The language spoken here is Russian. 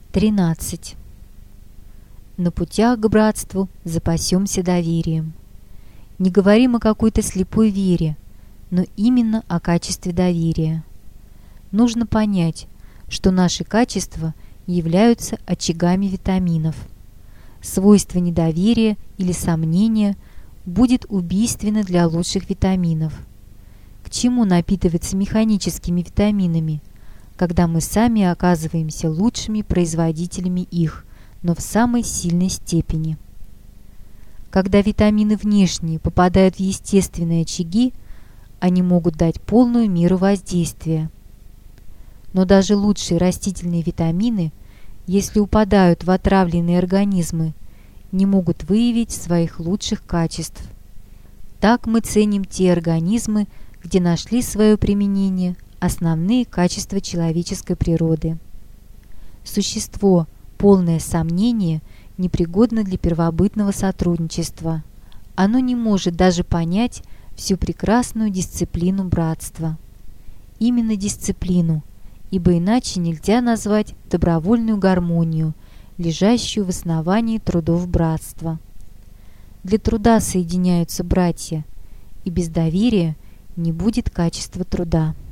13. На путях к братству запасемся доверием. Не говорим о какой-то слепой вере, но именно о качестве доверия. Нужно понять, что наши качества являются очагами витаминов. Свойство недоверия или сомнения будет убийственно для лучших витаминов. К чему напитываться механическими витаминами, когда мы сами оказываемся лучшими производителями их, но в самой сильной степени? Когда витамины внешние попадают в естественные очаги, они могут дать полную меру воздействия. Но даже лучшие растительные витамины, если упадают в отравленные организмы, не могут выявить своих лучших качеств. Так мы ценим те организмы, где нашли свое применение основные качества человеческой природы. Существо, полное сомнения, непригодно для первобытного сотрудничества. Оно не может даже понять всю прекрасную дисциплину братства. Именно дисциплину, ибо иначе нельзя назвать добровольную гармонию, лежащую в основании трудов братства. Для труда соединяются братья, и без доверия не будет качества труда.